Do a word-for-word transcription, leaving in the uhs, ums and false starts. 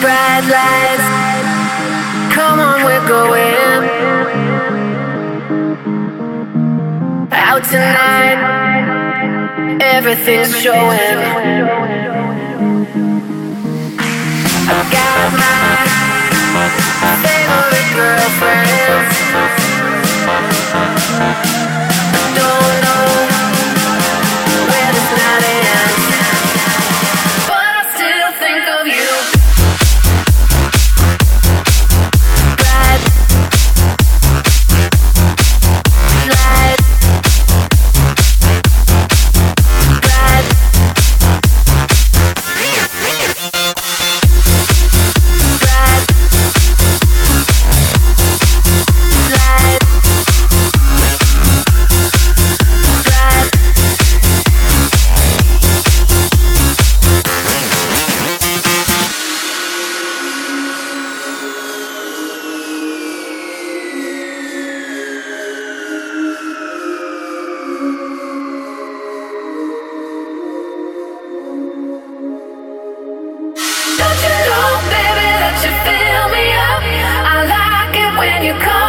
Bright lights, come on, we're going out tonight. Everything's showing. I've got my favorite girlfriends. Don't know where this night ends, but I still think of you. Bright light, bright Don't you know, baby, that you fill me up? I like it when you come